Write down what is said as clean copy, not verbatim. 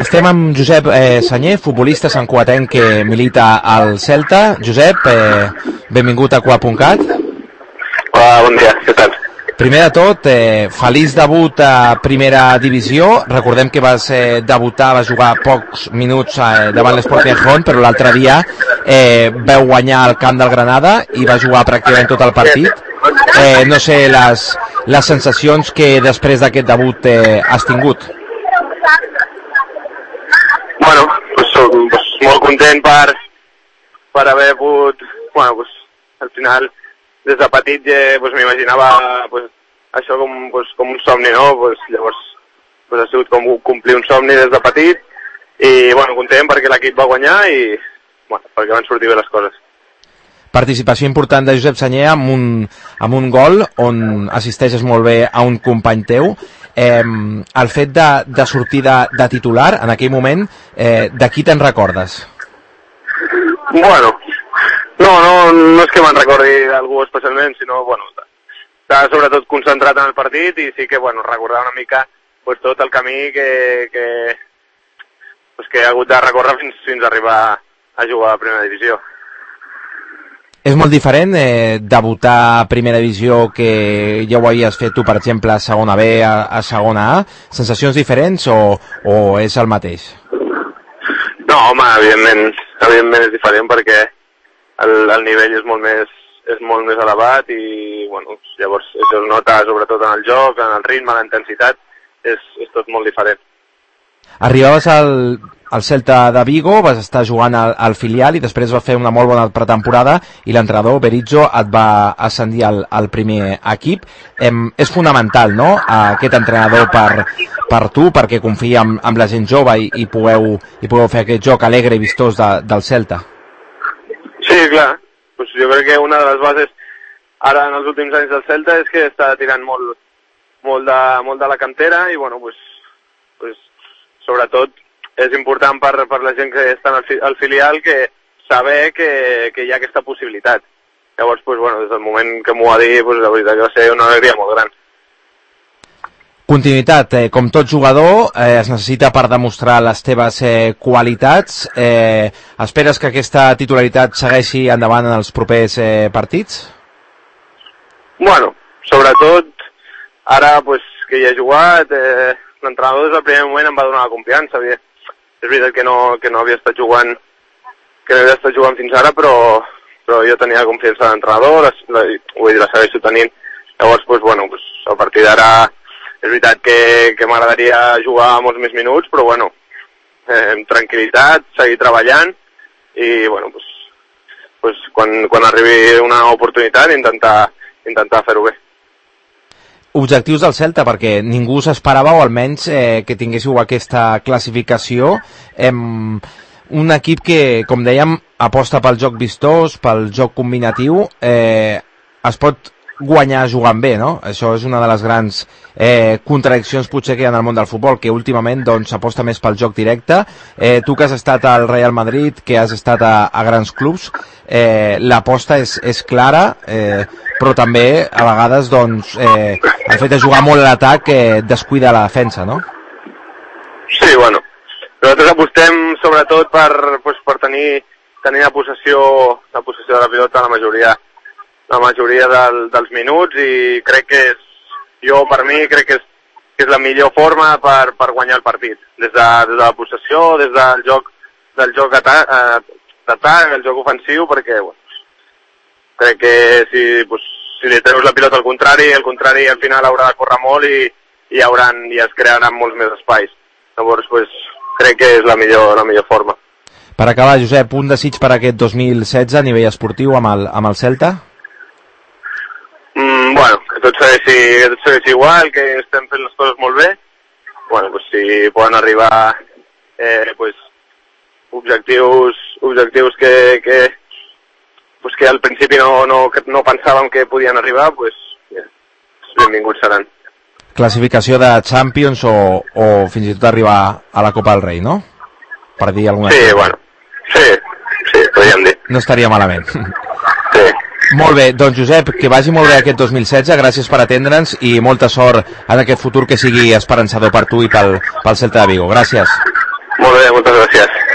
Estem amb Josep Sanyer, futbolista santcugatenc que milita al Celta. Josep, benvingut a Cugat.cat. Hola, bon dia, què tal? Primer de tot, feliç debut a primera divisió. Recordem que vas debutar, vas jugar pocs minuts davant l'Sporting Gijón, però l'altre dia veu guanyar el camp del Granada i va jugar pràcticament tot el partit. No sé les sensacions que després d'aquest debut has tingut. Bueno, soc molt content per haver pogut, al final, des de petit m'imaginava això com un somni, no? Llavors ha sigut com complir un somni des de petit i content perquè l'equip va guanyar i perquè van sortir bé les coses. Participació important de Josep Sanyer amb un gol on assisteixes molt bé a un company teu. El fet de sortir de titular en aquell moment, de qui te'n recordes? Bueno, no és que me'n recordi d'algú especialment, sinó, estava sobretot concentrat en el partit i sí que, recordar una mica tot el camí que he hagut de recórrer fins a arribar a jugar a primera divisió. És molt diferent debutar a primera divisió que ja ho havies fet tu, per exemple, a segona B, a segona A. Sensacions diferents o és el mateix? No, home, evidentment és diferent perquè el nivell és molt més elevat i llavors això es nota sobretot en el joc, en el ritme, en la intensitat, és tot molt diferent. Arribaves al Celta de Vigo, vas estar jugant al filial i després vas fer una molt bona pretemporada i l'entrenador Berizzo et va ascendir al primer equip. És fonamental, no?, aquest entrenador per tu, perquè confia en la gent jove i pugueu fer aquest joc alegre i vistós del Celta. Sí, clar. Jo crec que una de les bases ara en els últims anys del Celta és que està tirant molt de la cantera i sobretot és important per la gent que està al filial que saber que hi ha aquesta possibilitat. Llavors, des del moment que m'ho va dir, la veritat que va ser una alegria molt gran. Continuïtat, com tot jugador, es necessita per demostrar les teves qualitats. Esperes que aquesta titularitat segueixi endavant en els propers partits? Sobretot, ara que ja he jugat, l'entrenador des del primer moment em va donar la confiança. És veritat que no havia estat jugant fins ara, però jo tenia confiança de l'entrenador, la segueixo tenint. Llavors, a partir d'ara és veritat que m'agradaria jugar molts més minuts, però amb tranquil·litat, seguir treballant i quan arribi una oportunitat intentar fer-ho bé. Objectius del Celta, perquè ningú s'esperava, o almenys que tinguéssiu aquesta classificació. Un equip que, com dèiem, aposta pel joc vistós, pel joc combinatiu. Es pot guanyar jugant bé, no? Això és una de les grans contradiccions potser que hi ha en el món del futbol, que últimament s'aposta més pel joc directe. Tu que has estat al Real Madrid, que has estat a grans clubs, l'aposta és clara, però també a vegades el fet de jugar molt a l'atac descuida la defensa, no? Sí, nosaltres apostem sobretot per tenir la possessió de la pilota la majoria dels minuts i crec que per mi crec que és la millor forma per guanyar el partit, des de la possessió, des del joc d'atac, el joc ofensiu, perquè crec que si li treus la pilota al contrari al final haurà de córrer molt i es crearan molts més espais. Llavors crec que és la millor forma. Per acabar, Josep, un desig per aquest 2016 a nivell esportiu amb el Celta? Que tot segueixi igual, que estem fent les coses molt bé. Si poden arribar objectius que al principi no pensàvem que podien arribar, benvinguts seran. Classificació de Champions o fins i tot arribar a la Copa del Rei, no? Per dir alguna cosa. Sí, podríem dir. No estaria malament. Sí. Molt bé, doncs Josep, que vagi molt bé aquest 2016, gràcies per atendre'ns i molta sort en aquest futur que sigui esperançador per tu i pel Celta de Vigo. Gràcies. Molt bé, moltes gràcies.